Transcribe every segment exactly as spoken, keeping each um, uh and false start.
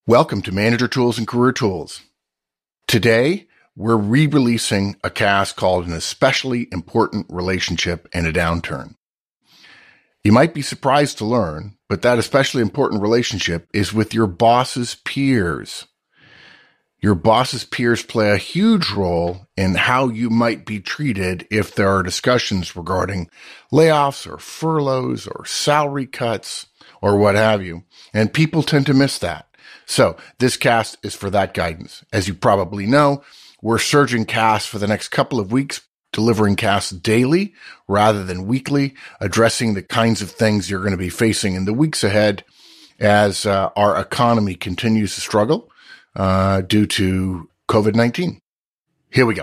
Welcome to Manager Tools and Career Tools. Today, we're re-releasing a cast called An Especially Important Relationship in a Downturn. You might be surprised to learn, but that especially important relationship is with your boss's peers. Your boss's peers play a huge role in how you might be treated if there are discussions regarding layoffs or furloughs or salary cuts or what have you. And people tend to miss that. So this cast is for that guidance. As you probably know, we're surging casts for the next couple of weeks, delivering casts daily rather than weekly, addressing the kinds of things you're going to be facing in the weeks ahead as uh, our economy continues to struggle uh, due to covid nineteen. Here we go.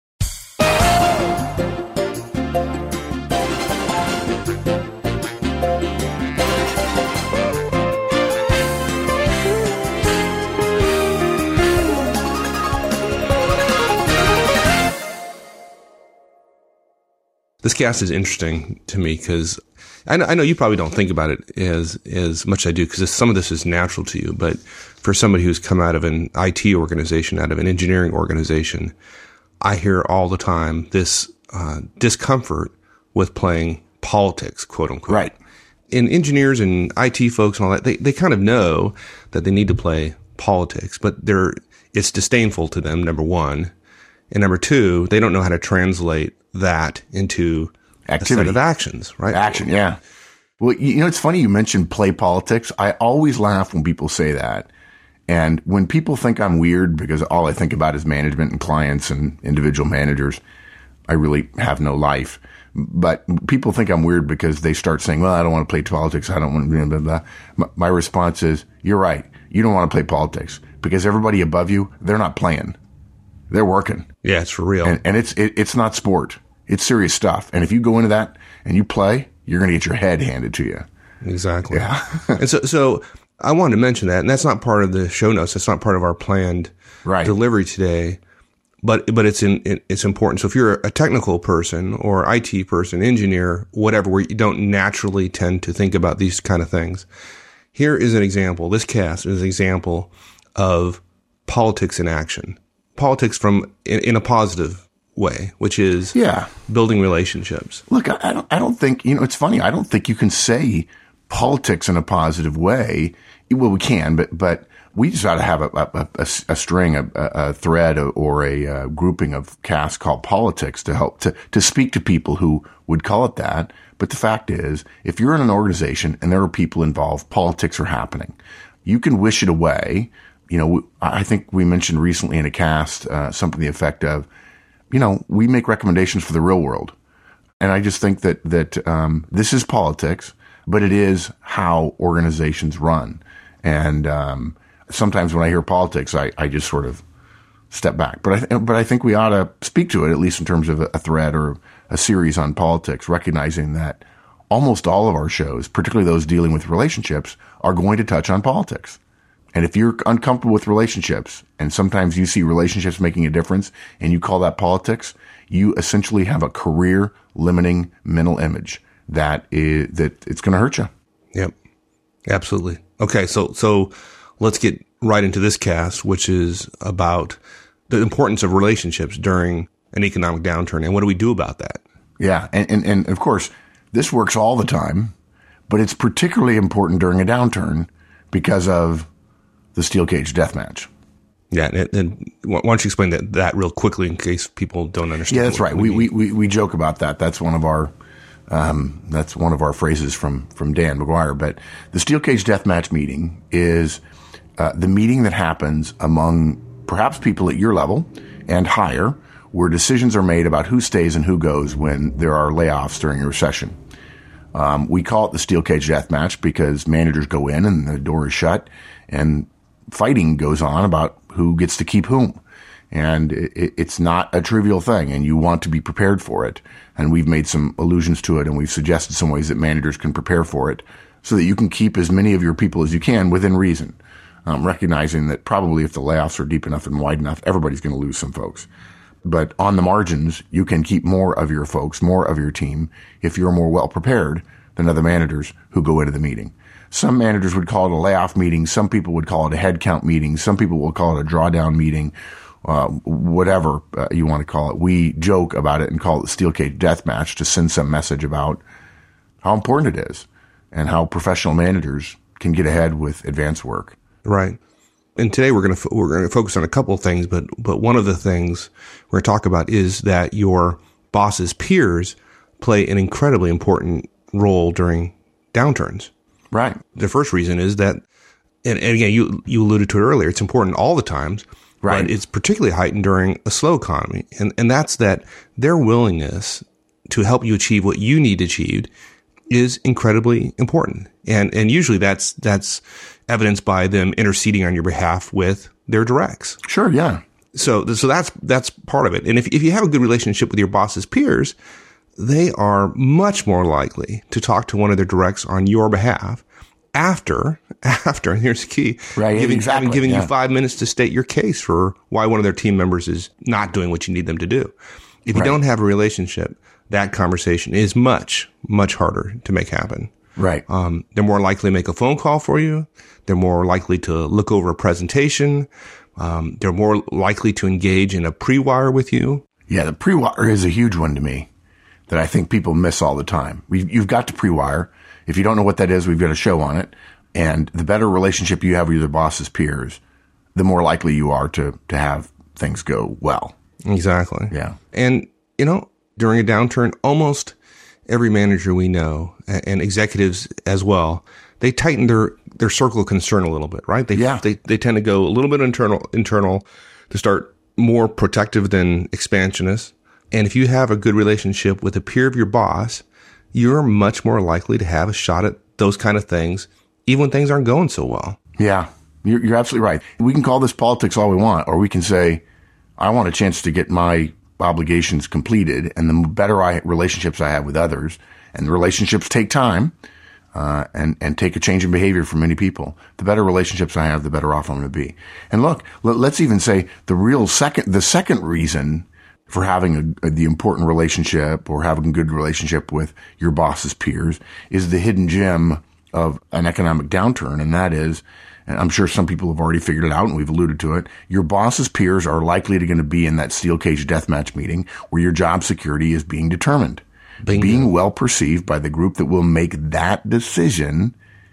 This cast is interesting to me because I know, I know you probably don't think about it as as much as I do because some of this is natural to you. But for somebody who's come out of an I T organization, out of an engineering organization, I hear all the time this uh, discomfort with playing politics, quote unquote. Right. And engineers and I T folks and all that, they, they kind of know that they need to play politics, but they're it's disdainful to them, number one. And number two, they don't know how to translate that into activity, a set of actions, right? Action, yeah. Well, you know, it's funny you mentioned play politics. I always laugh when people say that. And when people think I'm weird because all I think about is management and clients and individual managers, I really have no life. But people think I'm weird because they start saying, well, I don't want to play politics. I don't want to blah, blah, blah. My, my response is, you're right. You don't want to play politics because everybody above you, they're not playing. They're working. Yeah, it's for real. And, and it's it, it's not sport. It's serious stuff. And if you go into that and you play, you're going to get your head handed to you. Exactly. Yeah. and so so I wanted to mention that, and that's not part of the show notes. That's not part of our planned right. delivery today. But but it's in it, it's important. So if you're a technical person or I T person, engineer, whatever, where you don't naturally tend to think about these kind of things, here is an example. This cast is an example of politics in action. Politics from in, in a positive way, which is yeah. building relationships. Look, I, I don't. I don't think you know. It's funny. I don't think you can say politics in a positive way. Well, we can, but but we just ought to have a a, a, a string, a, a thread, or a, a grouping of casts called politics to help to to speak to people who would call it that. But the fact is, if you're in an organization and there are people involved, politics are happening. You can wish it away. You know, I think we mentioned recently in a cast uh, something to the effect of, you know, we make recommendations for the real world. And I just think that that um, this is politics, but it is how organizations run. And um, sometimes when I hear politics, I, I just sort of step back. But I, th- but I think we ought to speak to it, at least in terms of a, a thread or a series on politics, recognizing that almost all of our shows, particularly those dealing with relationships, are going to touch on politics. And if you're uncomfortable with relationships, and sometimes you see relationships making a difference, and you call that politics, you essentially have a career-limiting mental image that is that it's going to hurt you. Yep, absolutely. Okay, so so let's get right into this cast, which is about the importance of relationships during an economic downturn, and what do we do about that? Yeah, and and, and of course, this works all the time, but it's particularly important during a downturn because of the steel cage death match. Yeah, and, and why don't you explain that, that real quickly in case people don't understand? Yeah, that's right. We, we we we joke about that. That's one of our um, that's one of our phrases from from Dan McGuire. But the steel cage death match meeting is uh, the meeting that happens among perhaps people at your level and higher, where decisions are made about who stays and who goes when there are layoffs during a recession. Um, we call it the steel cage death match because managers go in and the door is shut, and fighting goes on about who gets to keep whom. And it, it's not a trivial thing, and you want to be prepared for it. And we've made some allusions to it, and we've suggested some ways that managers can prepare for it so that you can keep as many of your people as you can within reason, um, recognizing that probably if the layoffs are deep enough and wide enough, everybody's going to lose some folks. But on the margins, you can keep more of your folks, more of your team, if you're more well prepared than other managers who go into the meeting. Some managers would call it a layoff meeting. Some people would call it a headcount meeting. Some people will call it a drawdown meeting, uh, whatever uh, you want to call it. We joke about it and call it the steel cage death match to send some message about how important it is and how professional managers can get ahead with advanced work. Right. And today we're going to, we're going to focus on a couple of things, but, but one of the things we're going to talk about is that your boss's peers play an incredibly important role during downturns. Right. The first reason is that, and, and again, you, you alluded to it earlier, it's important all the times, right? But it's particularly heightened during a slow economy. And, and that's that their willingness to help you achieve what you need achieved is incredibly important. And, and usually that's, that's evidenced by them interceding on your behalf with their directs. Sure. Yeah. So, so that's, that's part of it. And if, if you have a good relationship with your boss's peers, they are much more likely to talk to one of their directs on your behalf after, after, and here's the key, right, giving, exactly, having given yeah. you five minutes to state your case for why one of their team members is not doing what you need them to do. If you right. don't have a relationship, that conversation is much, much harder to make happen. Right. Um, they're more likely to make a phone call for you. They're more likely to look over a presentation. Um, they're more likely to engage in a pre-wire with you. Yeah, the pre-wire is a huge one to me that I think people miss all the time. We've, you've got to pre-wire. If you don't know what that is, we've got a show on it. And the better relationship you have with your boss's peers, the more likely you are to, to have things go well. Exactly. Yeah. And, you know, during a downturn, almost every manager we know and executives as well, they tighten their, their circle of concern a little bit, right? They, yeah. they, they tend to go a little bit internal, internal to start more protective than expansionist. And if you have a good relationship with a peer of your boss, you're much more likely to have a shot at those kind of things, even when things aren't going so well. Yeah, you're, you're absolutely right. We can call this politics all we want, or we can say, I want a chance to get my obligations completed, and the better I, relationships I have with others, and the relationships take time, uh, and, and take a change in behavior for many people. The better relationships I have, the better off I'm going to be. And look, let, let's even say the real second, the second reason for having a, the important relationship or having a good relationship with your boss's peers is the hidden gem of an economic downturn. And that is, and I'm sure some people have already figured it out and we've alluded to it, your boss's peers are likely to going to be in that steel cage deathmatch meeting where your job security is being determined. Bingo. Being well perceived by the group that will make that decision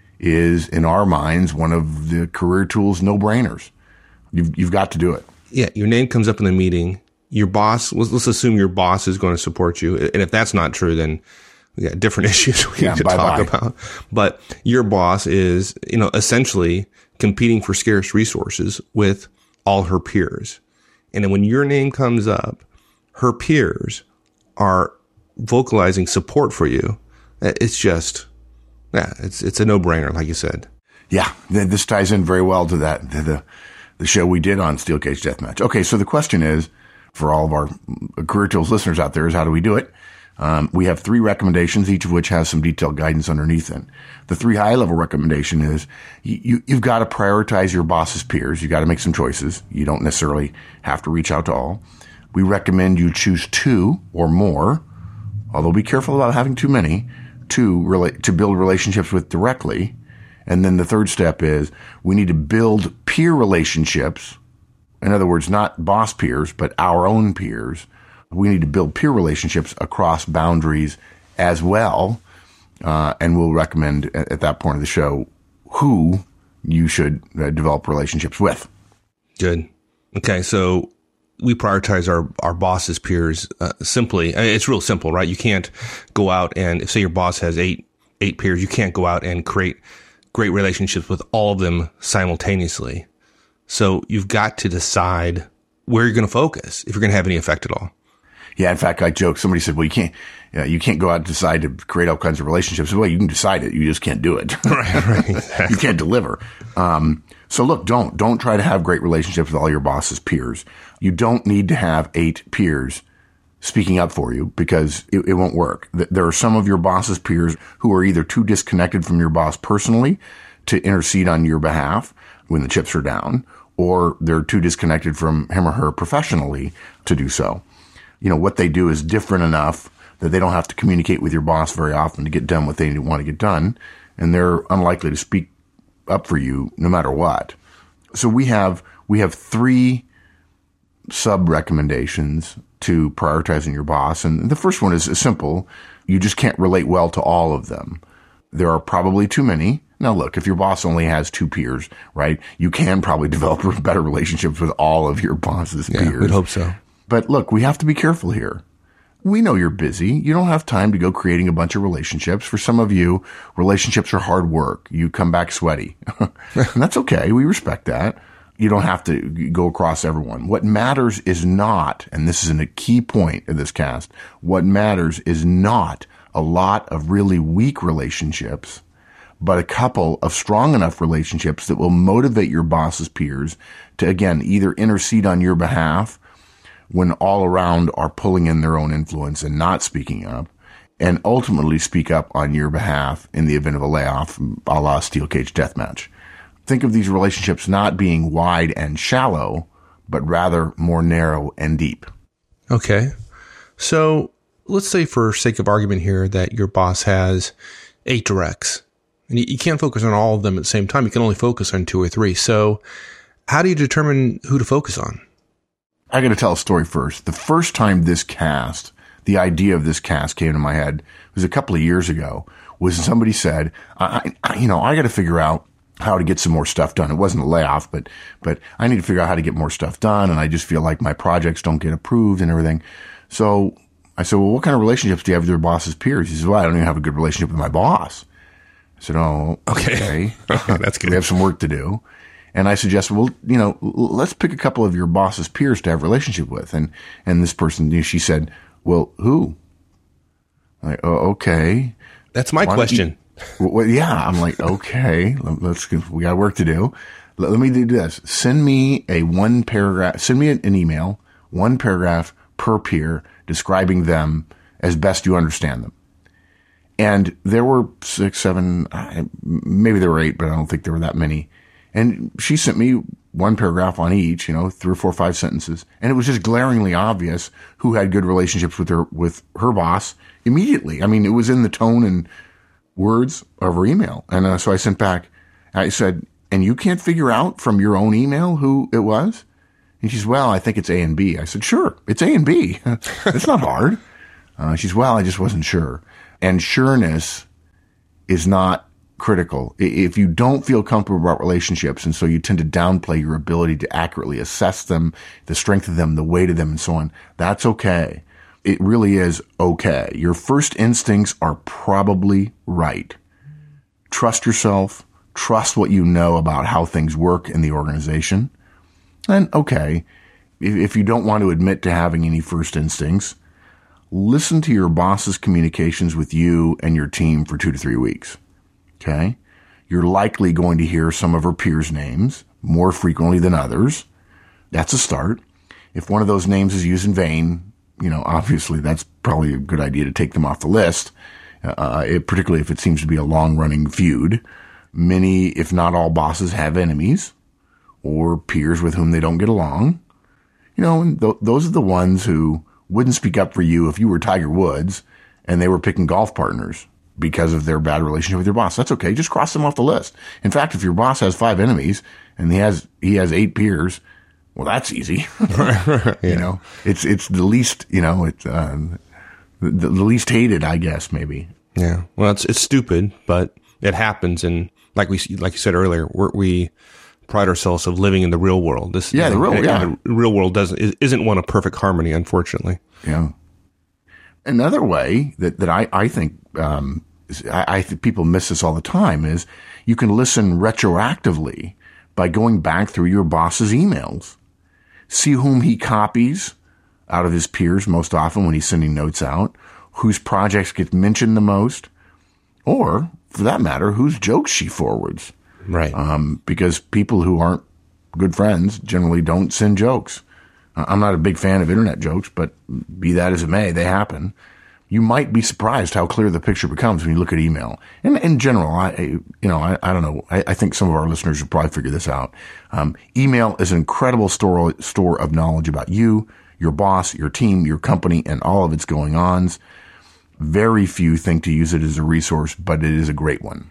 is, in our minds, one of the career tools no-brainers. You've, you've got to do it. Yeah, your name comes up in the meeting. Your boss, let's, let's assume your boss is going to support you. And if that's not true, then we got different issues we yeah, need to bye talk bye. about. But your boss is, you know, essentially competing for scarce resources with all her peers. And then when your name comes up, her peers are vocalizing support for you. It's just, yeah, it's, it's a no-brainer, like you said. Yeah, this ties in very well to that, to the, the show we did on Steel Cage Deathmatch. Okay, so the question is, for all of our Career Tools listeners out there, is how do we do it? Um, we have three recommendations, each of which has some detailed guidance underneath it. The three high-level recommendation is you, you've got to prioritize your boss's peers. You've got to make some choices. You don't necessarily have to reach out to all. We recommend you choose two or more, although be careful about having too many, to relate, to build relationships with directly. And then the third step is we need to build peer relationships. In other words, not boss peers, but our own peers. We need to build peer relationships across boundaries as well. Uh, and we'll recommend at, at that point of the show who you should uh, develop relationships with. Good. Okay. So we prioritize our, our boss's peers, uh, simply. I mean, it's real simple, right? You can't go out and say your boss has eight, eight peers. You can't go out and create great relationships with all of them simultaneously. So you've got to decide where you're going to focus if you're going to have any effect at all. Yeah, in fact, I joked. Somebody said, "Well, you can't, uh, you can't go out and decide to create all kinds of relationships." Well, you can decide it, you just can't do it. Right, right. Exactly. You can't deliver. Um, so look, don't don't try to have great relationships with all your boss's peers. You don't need to have eight peers speaking up for you because it, it won't work. There are some of your boss's peers who are either too disconnected from your boss personally to intercede on your behalf when the chips are down, or they're too disconnected from him or her professionally to do so. You know, what they do is different enough that they don't have to communicate with your boss very often to get done what they want to get done. and they're unlikely to speak up for you no matter what. So we have we have three sub recommendations to prioritizing your boss. And the first one is simple. You just can't relate well to all of them. There are probably too many. Now, look, if your boss only has two peers, right, you can probably develop better relationships with all of your boss's yeah, peers. We'd hope so. But look, we have to be careful here. We know you're busy. You don't have time to go creating a bunch of relationships. For some of you, relationships are hard work. You come back sweaty. And that's okay. We respect that. You don't have to go across everyone. What matters is not, and this is a key point of this cast, what matters is not a lot of really weak relationships, but a couple of strong enough relationships that will motivate your boss's peers to, again, either intercede on your behalf when all around are pulling in their own influence and not speaking up, and ultimately speak up on your behalf in the event of a layoff, a la steel cage deathmatch. Think of these relationships not being wide and shallow, but rather more narrow and deep. Okay. So let's say for sake of argument here that your boss has eight directs. And you can't focus on all of them at the same time. You can only focus on two or three. So how do you determine who to focus on? I got to tell a story first. The first time this cast, the idea of this cast came to my head was a couple of years ago, was somebody said, I, I, you know, I got to figure out how to get some more stuff done. It wasn't a layoff, but, but I need to figure out how to get more stuff done. And I just feel like my projects don't get approved and everything. So I said, well, what kind of relationships do you have with your boss's peers? He says, well, I don't even have a good relationship with my boss. I said, oh, okay. okay. That's good. We have some work to do. And I suggested, well, you know, let's pick a couple of your boss's peers to have a relationship with. And, and this person, you know, she said, well, who? I'm like, oh, okay. That's my Why question. Well, yeah, I'm like, okay, let's, we got work to do. Let, let me do this. Send me a one paragraph, send me an email, one paragraph per peer describing them as best you understand them. And there were six, seven, maybe there were eight, but I don't think there were that many. And she sent me one paragraph on each, you know, three or four, five sentences. And it was just glaringly obvious who had good relationships with her, with her boss immediately. I mean, it was in the tone and words of her email. And uh, so I sent back, I said, and you can't figure out from your own email who it was? And she says, well, I think it's A and B. I said, sure, it's A and B. It's not hard. Uh, she says, well, I just wasn't sure. And sureness is not critical. If you don't feel comfortable about relationships, and so you tend to downplay your ability to accurately assess them, the strength of them, the weight of them, and so on, that's okay. It really is okay. Your first instincts are probably right. Trust yourself. Trust what you know about how things work in the organization. And okay, if you don't want to admit to having any first instincts, listen to your boss's communications with you and your team for two to three weeks. Okay? You're likely going to hear some of her peers' names more frequently than others. That's a start. If one of those names is used in vain, you know, obviously that's probably a good idea to take them off the list, uh, it, particularly if it seems to be a long-running feud. Many, if not all, bosses have enemies or peers with whom they don't get along. You know, and th- those are the ones who wouldn't speak up for you if you were Tiger Woods and they were picking golf partners because of their bad relationship with your boss. That's okay. Just cross them off the list. In fact, if your boss has five enemies and he has he has eight peers, well, that's easy. yeah. You know, it's it's the least, you know, it's uh, the, the least hated, I guess, maybe. Yeah. Well, it's it's stupid, but it happens. And like we like you said earlier, we're, we pride ourselves of living in the real world. This yeah, the real and, yeah. And the real world doesn't isn't one of perfect harmony, unfortunately. Yeah. Another way that that I I think um, I, I think people miss this all the time is you can listen retroactively by going back through your boss's emails. See whom he copies out of his peers most often when he's sending notes out, whose projects get mentioned the most, or, for that matter, whose jokes she forwards. Right. Um, because people who aren't good friends generally don't send jokes. I'm not a big fan of internet jokes, but be that as it may, they happen. You might be surprised how clear the picture becomes when you look at email. And in general, I, you know, I, I don't know. I, I think some of our listeners will probably figure this out. Um, email is an incredible store, store of knowledge about you, your boss, your team, your company, and all of its going-ons. Very few think to use it as a resource, but it is a great one.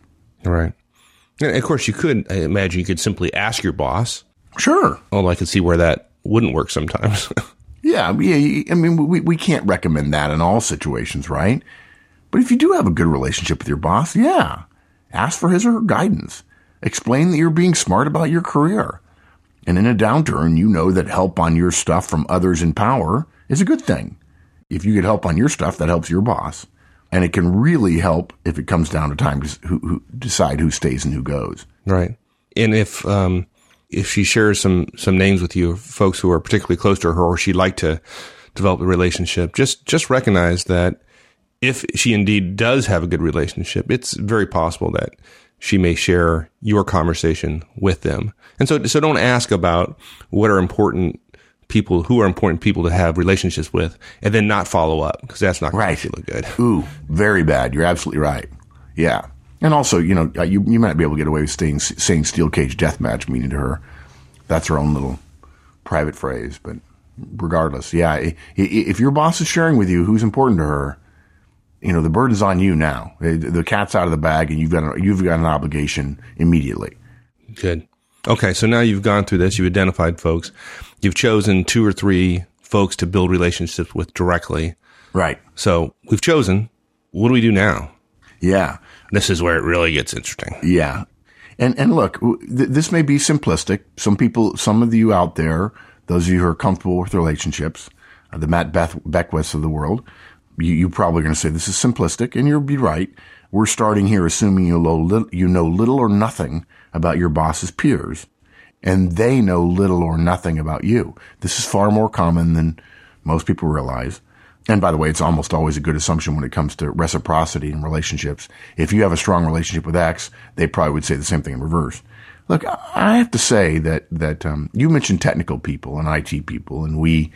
Right. And of course, you could, I imagine you could simply ask your boss. Sure. Although I could see where that wouldn't work sometimes. yeah. Yeah. I mean, we, we can't recommend that in all situations, right? But if you do have a good relationship with your boss, yeah, ask for his or her guidance. Explain that you're being smart about your career. And in a downturn, you know that help on your stuff from others in power is a good thing. If you get help on your stuff, that helps your boss. And it can really help if it comes down to time to who, who decide who stays and who goes. Right. And if um, if she shares some some names with you, folks who are particularly close to her, or she'd like to develop a relationship, just just recognize that if she indeed does have a good relationship, it's very possible that she may share your conversation with them. And so so don't ask about what are important people, who are important people to have relationships with, and then not follow up, because that's not going right. to feel good. Ooh, very bad. You're absolutely right. Yeah. And also, you know, you you might be able to get away with staying, saying steel cage deathmatch meaning to her. That's her own little private phrase. But regardless, yeah, if your boss is sharing with you who's important to her, you know, the burden's on you now. The cat's out of the bag, and you've got, you've got an obligation immediately. Good. Okay, so now you've gone through this. You've identified folks. You've chosen two or three folks to build relationships with directly. Right. So we've chosen. What do we do now? Yeah. This is where it really gets interesting. Yeah. And and look, th- this may be simplistic. Some people, some of you out there, those of you who are comfortable with relationships, uh, the Matt Beth- Beckwiths of the world, you, you're probably going to say this is simplistic, and you'll be right. We're starting here assuming you know, little, you know little or nothing about your boss's peers, and they know little or nothing about you. This is far more common than most people realize. And by the way, it's almost always a good assumption when it comes to reciprocity in relationships. If you have a strong relationship with X, they probably would say the same thing in reverse. Look, I have to say that that um, you mentioned technical people and I T people, and we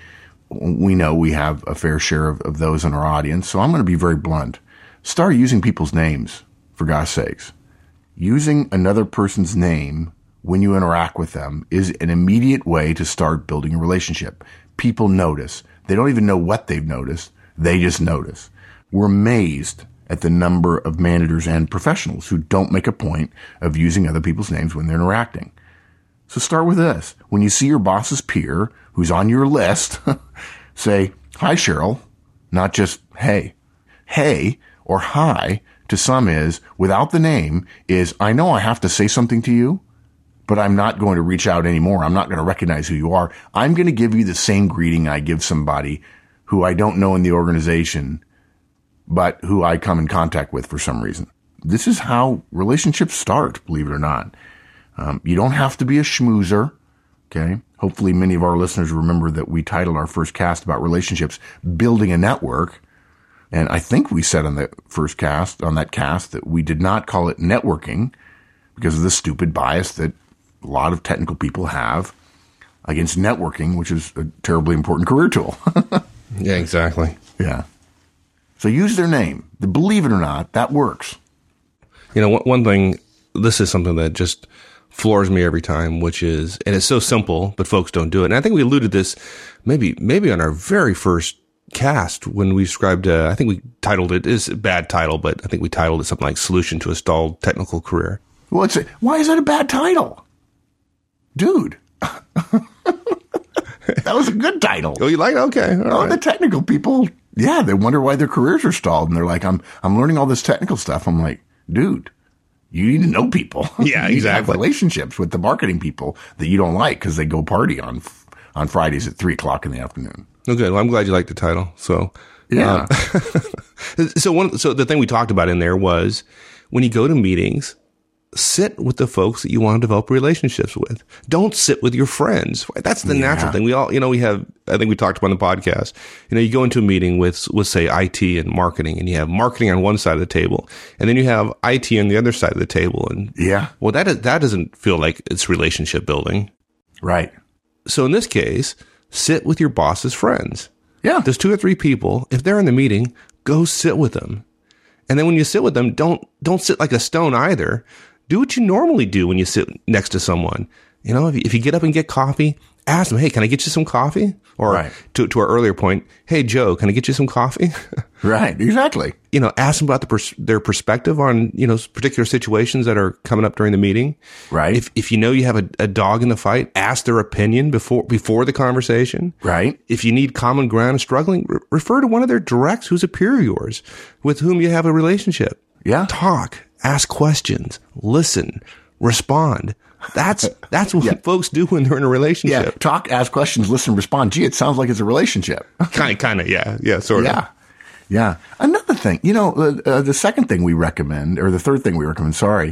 we know we have a fair share of, of those in our audience. So I'm going to be very blunt. Start using people's names, for God's sakes. Using another person's name when you interact with them is an immediate way to start building a relationship. People notice. They don't even know what they've noticed. They just notice. We're amazed at the number of managers and professionals who don't make a point of using other people's names when they're interacting. So start with this. When you see your boss's peer who's on your list, say, "Hi, Cheryl," not just "Hey." Hey or hi to some is, without the name, is, I know I have to say something to you, but I'm not going to reach out anymore. I'm not going to recognize who you are. I'm going to give you the same greeting I give somebody who I don't know in the organization, but who I come in contact with for some reason. This is how relationships start, believe it or not. Um, you don't have to be a schmoozer, okay? Hopefully many of our listeners remember that we titled our first cast about relationships, Building a Network. And I think we said on the first cast, on that cast, that we did not call it networking because of the stupid bias that a lot of technical people have against networking, which is a terribly important career tool. Yeah, exactly. Yeah. So use their name. Believe it or not, that works. You know, one thing, this is something that just floors me every time, which is, and it's so simple, but folks don't do it. And I think we alluded this maybe, maybe on our very first cast when we described, uh, I think we titled it, is a bad title, but I think we titled it something like Solution to a Stalled Technical Career. Well, it's a, why is that a bad title? Dude. That was a good title. Oh, you like it? Okay. All oh, right. The technical people, yeah, they wonder why their careers are stalled. And they're like, I'm, I'm learning all this technical stuff. I'm like, dude, you need to know people. Yeah, you need exactly. to have relationships with the marketing people that you don't like because they go party on, on Fridays at three o'clock in the afternoon. Okay. Well, I'm glad you liked the title. So, yeah. Um, so one, so the thing we talked about in there was when you go to meetings, sit with the folks that you want to develop relationships with. Don't sit with your friends. That's the Yeah. natural thing. We all, you know, we have, I think we talked about on the podcast, you know, you go into a meeting with, with say I T and marketing, and you have marketing on one side of the table, and then you have I T on the other side of the table. And Yeah. well, that is, that doesn't feel like it's relationship building. Right. So in this case, sit with your boss's friends. Yeah. There's two or three people. If they're in the meeting, go sit with them. And then when you sit with them, don't, don't sit like a stone either. Do what you normally do when you sit next to someone. You know, if you, if you get up and get coffee, ask them, hey, can I get you some coffee? Or right. to, to our earlier point, hey, Joe, can I get you some coffee? Right, exactly. You know, ask them about the pers- their perspective on, you know, particular situations that are coming up during the meeting. Right. If if you know you have a, a dog in the fight, ask their opinion before before the conversation. Right. If you need common ground and struggling, re- refer to one of their directs who's a peer of yours with whom you have a relationship. Yeah. Talk, ask questions, listen, respond. That's that's what yeah. folks do when they're in a relationship. Yeah, talk, ask questions, listen, respond. Gee, it sounds like it's a relationship. kind, kind of, yeah, yeah, sort yeah. of. Yeah. Another thing, you know, uh, uh, the second thing we recommend, or the third thing we recommend, sorry,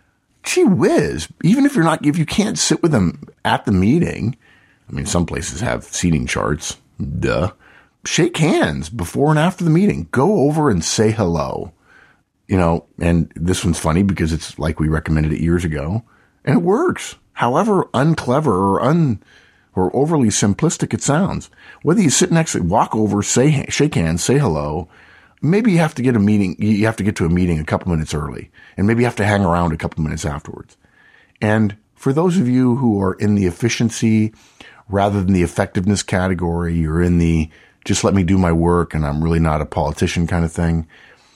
gee whiz, even if you're not, if you can't sit with them at the meeting, I mean, some places have seating charts, duh, shake hands before and after the meeting. Go over and say hello. You know, and this one's funny because it's like we recommended it years ago. And it works, however unclever or un or overly simplistic it sounds. Whether you sit next to, walk over, say, shake hands, say hello. Maybe you have to get a meeting. You have to get to a meeting a couple minutes early, and maybe you have to hang around a couple minutes afterwards. And for those of you who are in the efficiency rather than the effectiveness category, you're in the just let me do my work and I'm really not a politician kind of thing.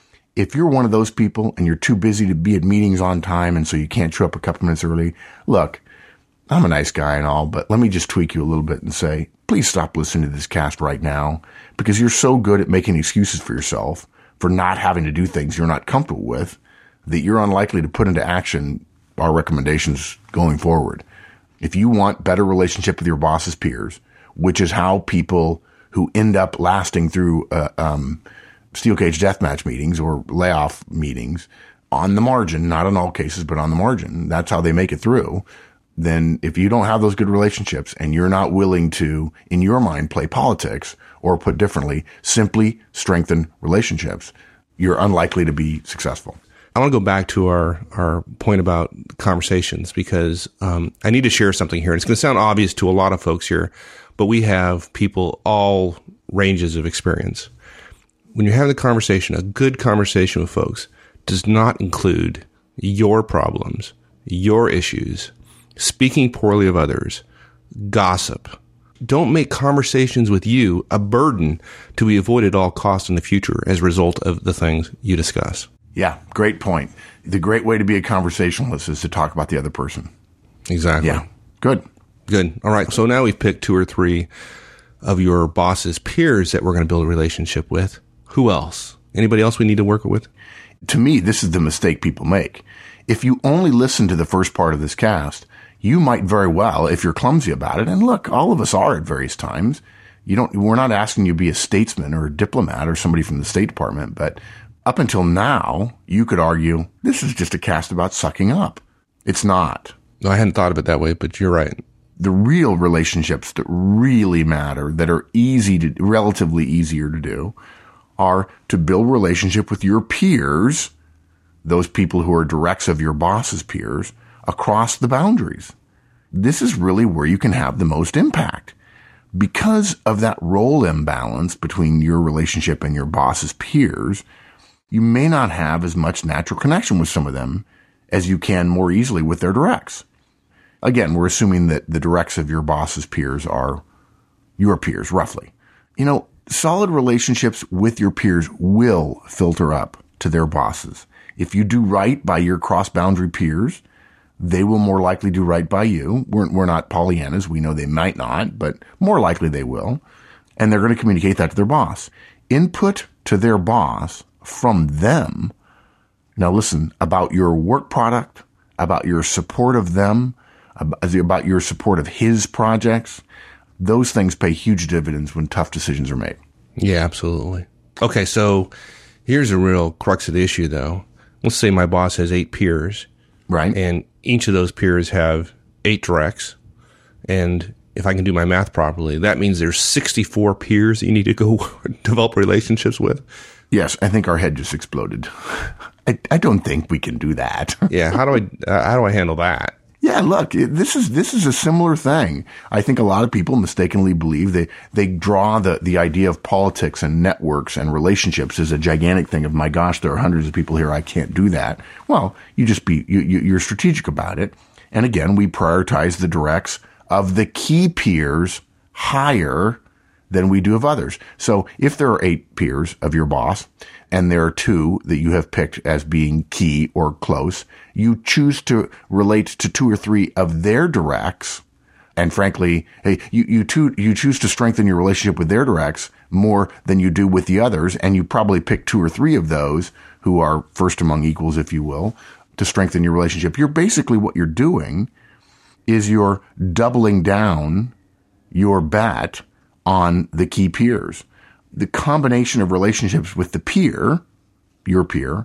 If you're one of those people and you're too busy to be at meetings on time and so you can't show up a couple minutes early, look, I'm a nice guy and all, but let me just tweak you a little bit and say, please stop listening to this cast right now because you're so good at making excuses for yourself for not having to do things you're not comfortable with that you're unlikely to put into action our recommendations going forward. If you want better relationship with your boss's peers, which is how people who end up lasting through, uh, um, steel cage deathmatch meetings or layoff meetings on the margin, not in all cases, but on the margin. That's how they make it through. Then if you don't have those good relationships and you're not willing to, in your mind, play politics or put differently, simply strengthen relationships, you're unlikely to be successful. I want to go back to our, our point about conversations because um, I need to share something here. And it's going to sound obvious to a lot of folks here, but we have people all ranges of experience. When you're having a conversation, a good conversation with folks does not include your problems, your issues, speaking poorly of others, gossip. Don't make conversations with you a burden to be avoided at all costs in the future as a result of the things you discuss. Yeah, great point. The great way to be a conversationalist is to talk about the other person. Exactly. Yeah, good. Good. All right. So now we've picked two or three of your boss's peers that we're going to build a relationship with. Who else? Anybody else we need to work with? To me, this is the mistake people make. If you only listen to the first part of this cast, you might very well, if you're clumsy about it, and look, all of us are at various times. You don't, we're not asking you to be a statesman or a diplomat or somebody from the State Department, but up until now, you could argue this is just a cast about sucking up. It's not. I hadn't thought of it that way, but you're right. The real relationships that really matter, that are easy to, relatively easier to do, are to build relationship with your peers, those people who are directs of your boss's peers, across the boundaries. This is really where you can have the most impact. Because of that role imbalance between your relationship and your boss's peers, you may not have as much natural connection with some of them as you can more easily with their directs. Again, we're assuming that the directs of your boss's peers are your peers, roughly. You know, solid relationships with your peers will filter up to their bosses. If you do right by your cross-boundary peers, they will more likely do right by you. We're, we're not Pollyannas. We know they might not, but more likely they will. And they're going to communicate that to their boss. Input to their boss from them. Now listen, about your work product, about your support of them, about your support of his projects, those things pay huge dividends when tough decisions are made. Yeah, absolutely. Okay, so here's a real crux of the issue, though. Let's say my boss has eight peers. Right. And each of those peers have eight directs. And if I can do my math properly, that means there's sixty-four peers that you need to go develop relationships with. Yes, I think our head just exploded. I, I don't think we can do that. Yeah, how do I uh, how do I handle that? Yeah, look, this is this is a similar thing. I think a lot of people mistakenly believe they they draw the the idea of politics and networks and relationships as a gigantic thing of, my gosh, there are hundreds of people here, I can't do that. Well, you just be you, you you're strategic about it. And again, we prioritize the directs of the key peers higher than we do of others. So if there are eight peers of your boss and there are two that you have picked as being key or close, you choose to relate to two or three of their directs. And frankly, hey, you, you, two, you choose to strengthen your relationship with their directs more than you do with the others. And you probably pick two or three of those who are first among equals, if you will, to strengthen your relationship. You're basically, what you're doing is you're doubling down your bet on the key peers. The combination of relationships with the peer, your peer,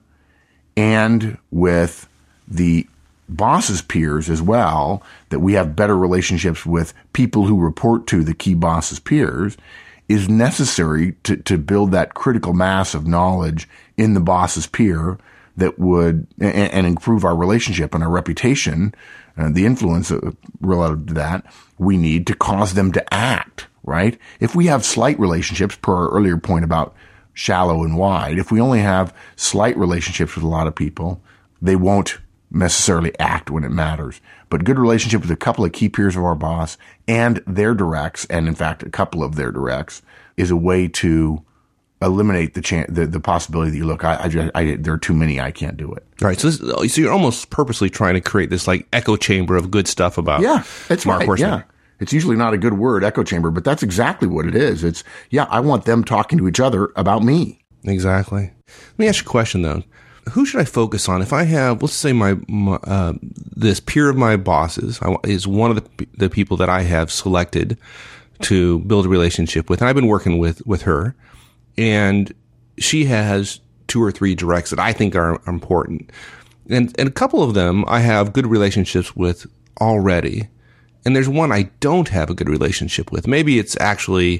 and with the boss's peers as well, that we have better relationships with people who report to the key boss's peers, is necessary to, to build that critical mass of knowledge in the boss's peer that would, and, and improve our relationship and our reputation, uh, the influence relative to that, we need to cause them to act, right? If we have slight relationships, per our earlier point about shallow and wide, if we only have slight relationships with a lot of people, they won't necessarily act when it matters. But good relationship with a couple of key peers of our boss and their directs, and in fact, a couple of their directs, is a way to eliminate the chance, the, the possibility that you look, I, I, just, I, there are too many, I can't do it. All right. So, this, so you're almost purposely trying to create this like echo chamber of good stuff about yeah, that's Mark right. Horstman. Yeah. It's usually not a good word, echo chamber, but that's exactly what it is. It's, yeah, I want them talking to each other about me. Exactly. Let me ask you a question though. Who should I focus on? If I have, let's say my, my uh, this peer of my bosses is one of the the people that I have selected to build a relationship with, and I've been working with, with her, and she has two or three directs that I think are important. And, and a couple of them I have good relationships with already. And there's one I don't have a good relationship with. Maybe it's actually,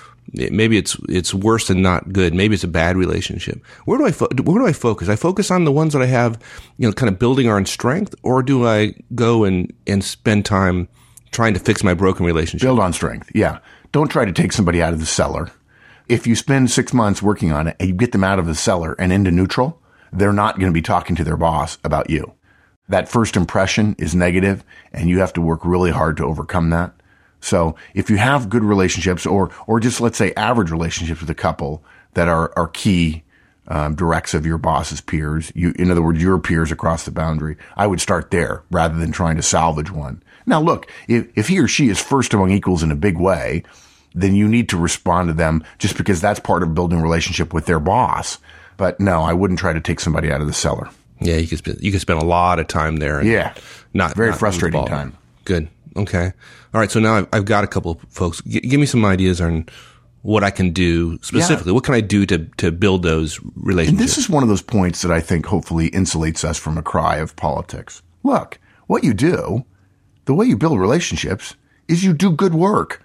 maybe it's, it's worse than not good. Maybe it's a bad relationship. Where do I, fo- where do I focus? I focus on the ones that I have, you know, kind of building our own strength, or do I go and, and spend time trying to fix my broken relationship? Build on strength. Yeah. Don't try to take somebody out of the cellar. If you spend six months working on it and you get them out of the cellar and into neutral, they're not going to be talking to their boss about you. That first impression is negative, and you have to work really hard to overcome that. So if you have good relationships, or or just let's say average relationships with a couple that are are key um, directs of your boss's peers, you in other words, your peers across the boundary, I would start there rather than trying to salvage one. Now look, if if he or she is first among equals in a big way, then you need to respond to them just because that's part of building a relationship with their boss. But no, I wouldn't try to take somebody out of the cellar. Yeah, you could spend, you could spend a lot of time there. And yeah, not very not frustrating time. Good. Okay. All right. So now I've, I've got a couple of folks. G- give me some ideas on what I can do specifically. Yeah. What can I do to to build those relationships? And this is one of those points that I think hopefully insulates us from a cry of politics. Look, what you do, the way you build relationships, is you do good work.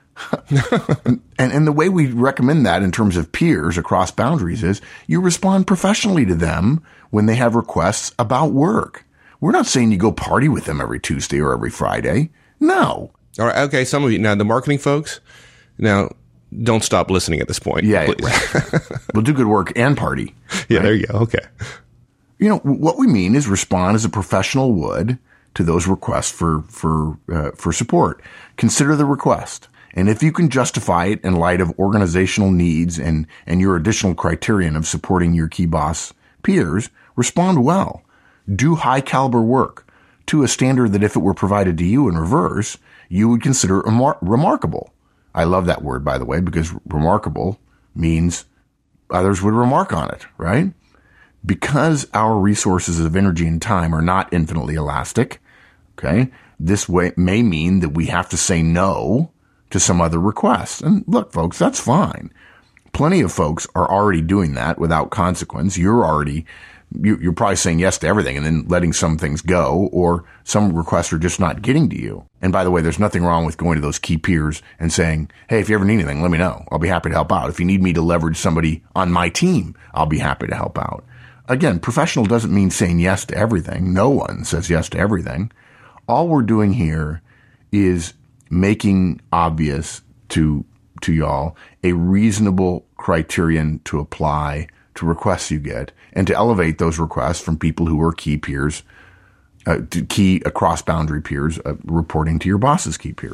and, and the way we recommend that in terms of peers across boundaries is you respond professionally to them when they have requests about work. We're not saying you go party with them every Tuesday or every Friday. No. All right. Okay. Some of you, now the marketing folks, now don't stop listening at this point. Yeah. Right. We'll do good work and party. Yeah. Right? There you go. Okay. You know, what we mean is respond as a professional would to those requests for, for, uh, for support. Consider the request. And if you can justify it in light of organizational needs and, and your additional criterion of supporting your key boss peers, respond well. Do high caliber work to a standard that if it were provided to you in reverse, you would consider remar- remarkable. I love that word, by the way, because remarkable means others would remark on it, right? Because our resources of energy and time are not infinitely elastic, okay, this way may mean that we have to say no to some other requests. And look, folks, that's fine. Plenty of folks are already doing that without consequence. You're already, you're probably saying yes to everything and then letting some things go, or some requests are just not getting to you. And by the way, there's nothing wrong with going to those key peers and saying, hey, if you ever need anything, let me know. I'll be happy to help out. If you need me to leverage somebody on my team, I'll be happy to help out. Again, professional doesn't mean saying yes to everything. No one says yes to everything. All we're doing here is making obvious to to y'all a reasonable criterion to apply to requests you get, and to elevate those requests from people who are key peers, uh, to key across boundary peers, uh, reporting to your boss's key peers.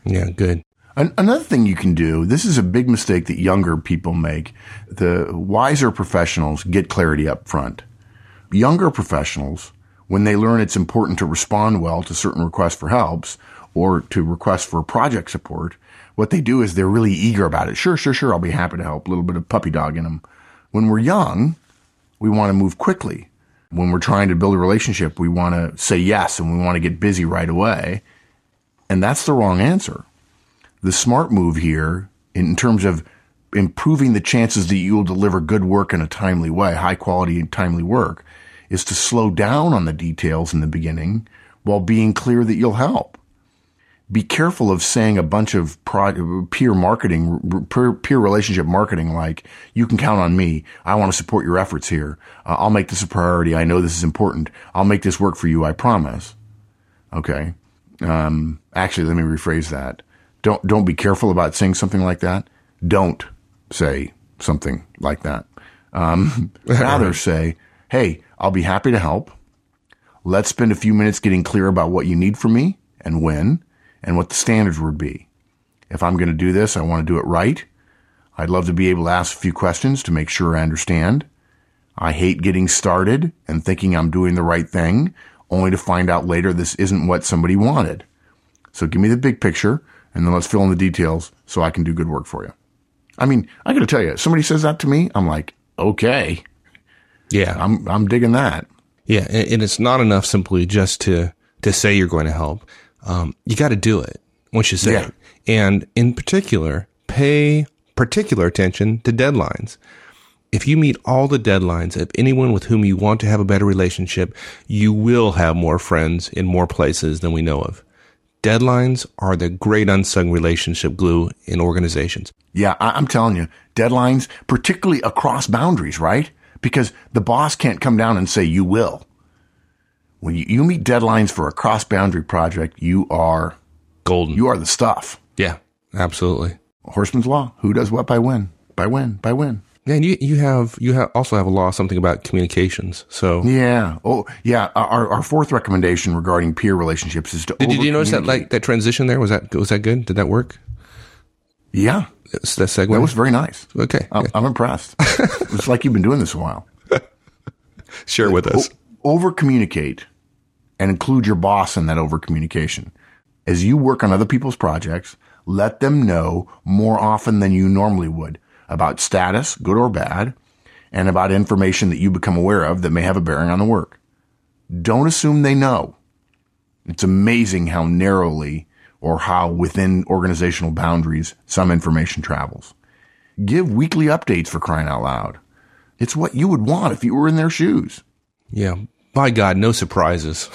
Yeah, good. An- another thing you can do, this is a big mistake that younger people make. The wiser professionals get clarity up front. Younger professionals, when they learn it's important to respond well to certain requests for helps or to requests for project support, what they do is they're really eager about it. Sure, sure, sure, I'll be happy to help. A little bit of puppy dog in them. When we're young, we want to move quickly. When we're trying to build a relationship, we want to say yes and we want to get busy right away. And that's the wrong answer. The smart move here, in terms of improving the chances that you will deliver good work in a timely way, high quality and timely work, is to slow down on the details in the beginning while being clear that you'll help. Be careful of saying a bunch of pro- peer marketing, peer, peer relationship marketing like, you can count on me. I want to support your efforts here. Uh, I'll make this a priority. I know this is important. I'll make this work for you. I promise. Okay. Um, actually, let me rephrase that. Don't, don't be careful about saying something like that. Don't say something like that. Um, rather say, hey, I'll be happy to help. Let's spend a few minutes getting clear about what you need from me and when and what the standards would be. If I'm going to do this, I want to do it right. I'd love to be able to ask a few questions to make sure I understand. I hate getting started and thinking I'm doing the right thing, only to find out later this isn't what somebody wanted. So give me the big picture, and then let's fill in the details so I can do good work for you. I mean, I got to tell you, somebody says that to me, I'm like, okay. Yeah. I'm I'm digging that. Yeah, and, and it's not enough simply just to, to say you're going to help. Um, you got to do it once you say Yeah. it. And in particular, pay particular attention to deadlines. If you meet all the deadlines of anyone with whom you want to have a better relationship, you will have more friends in more places than we know of. Deadlines are the great unsung relationship glue in organizations. Yeah, I, I'm telling you, deadlines, particularly across boundaries, right? Because the boss can't come down and say, you will. When you, you meet deadlines for a cross-boundary project, you are golden. You are the stuff. Yeah, absolutely. Horseman's Law. Who does what by when? By when? By when? Yeah, and you you have you have also have a law something about communications. So yeah, oh yeah. Our our fourth recommendation regarding peer relationships is to. Did, did you notice that like that transition there? Was that was that good? Did that work? Yeah, That's that segue. That was very nice. Okay, I'm, okay. I'm impressed. It's like you've been doing this a while. Share with us. O- over communicate, and include your boss in that over communication. As you work on other people's projects, let them know more often than you normally would about status, good or bad, and about information that you become aware of that may have a bearing on the work. Don't assume they know. It's amazing how narrowly or how within organizational boundaries some information travels. Give weekly updates, for crying out loud. It's what you would want if you were in their shoes. Yeah. By God, no surprises.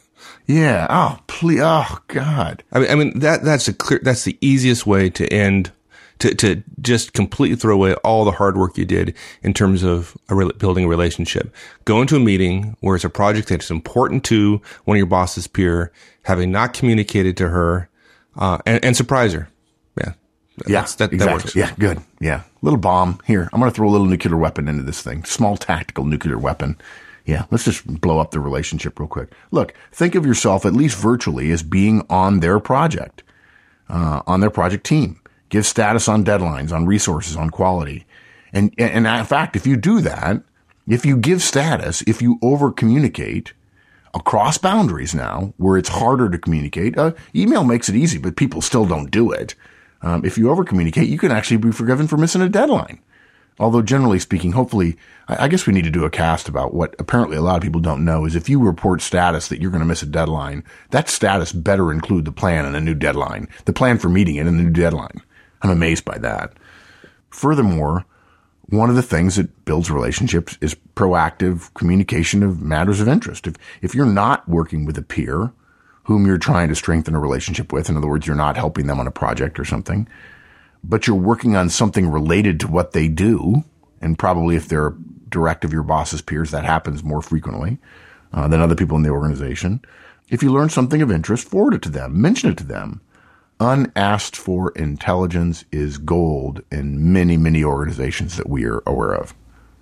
Yeah. Oh, please. Oh, God. I mean, I mean that that's a clear. That's the easiest way to end. To to just completely throw away all the hard work you did in terms of a re- building a relationship. Go into a meeting where it's a project that's important to one of your boss's peer, having not communicated to her, uh, and, and surprise her. Yeah. Yeah, that, exactly. that works. Yeah, good. Yeah. Little bomb. Here, I'm going to throw a little nuclear weapon into this thing. Small tactical nuclear weapon. Yeah, let's just blow up the relationship real quick. Look, think of yourself, at least virtually, as being on their project, uh, on their project team. Give status on deadlines, on resources, on quality. And, and in fact, if you do that, if you give status, if you over communicate across boundaries now, where it's harder to communicate, uh, email makes it easy, but people still don't do it. Um, if you over communicate, you can actually be forgiven for missing a deadline. Although generally speaking, hopefully, I, I guess we need to do a cast about what apparently a lot of people don't know is if you report status that you're going to miss a deadline, that status better include the plan and a new deadline, the plan for meeting it and the new deadline. I'm amazed by that. Furthermore, one of the things that builds relationships is proactive communication of matters of interest. If, if you're not working with a peer whom you're trying to strengthen a relationship with, in other words, you're not helping them on a project or something, but you're working on something related to what they do, and probably if they're direct of your boss's peers, that happens more frequently uh, than other people in the organization. If you learn something of interest, forward it to them, mention it to them. Unasked for intelligence is gold in many, many organizations that we are aware of.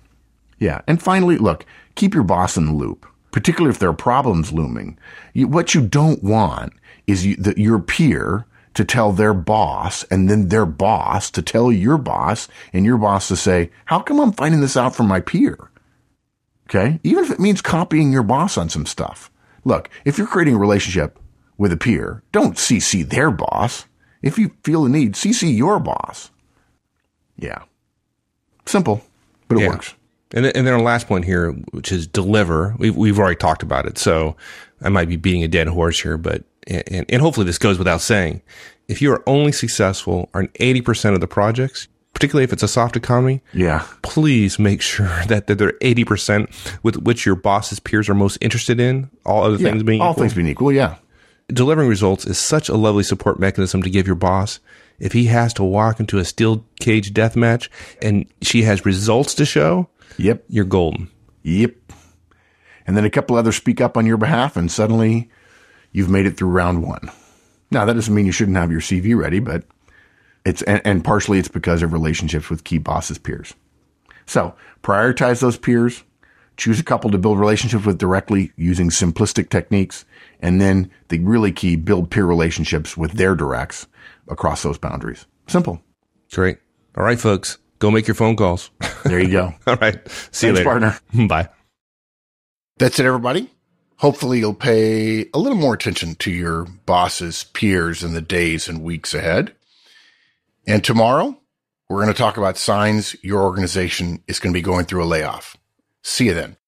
Yeah. And finally, look, keep your boss in the loop, particularly if there are problems looming. You, what you don't want is you, that your peer to tell their boss, and then their boss to tell your boss, and your boss to say, how come I'm finding this out from my peer? Okay? Even if it means copying your boss on some stuff. Look, if you're creating a relationship with a peer, don't C C their boss. If you feel the need, C C your boss. Yeah. Simple, but it yeah. works. And then, and then our last point here, which is deliver. We've, we've already talked about it, so I might be beating a dead horse here, but, and, and hopefully this goes without saying. If you are only successful on eighty percent of the projects, particularly if it's a soft economy, yeah, please make sure that, that they're eighty percent with which your boss's peers are most interested in, all other yeah, things being all equal. things being equal, yeah. Delivering results is such a lovely support mechanism to give your boss. If he has to walk into a steel cage death match and she has results to show, yep, you're golden. Yep. And then a couple others speak up on your behalf, and suddenly you've made it through round one. Now, that doesn't mean you shouldn't have your C V ready, but it's, and, and partially it's because of relationships with key bosses' peers. So prioritize those peers, choose a couple to build relationships with directly using simplistic techniques, and then the really key, build peer relationships with their directs across those boundaries. Simple. Great. All right, folks, go make your phone calls. There you go. All right. See Thanks, you later. partner. Bye. That's it, everybody. Hopefully you'll pay a little more attention to your boss's peers in the days and weeks ahead. And tomorrow, we're going to talk about signs your organization is going to be going through a layoff. See you then.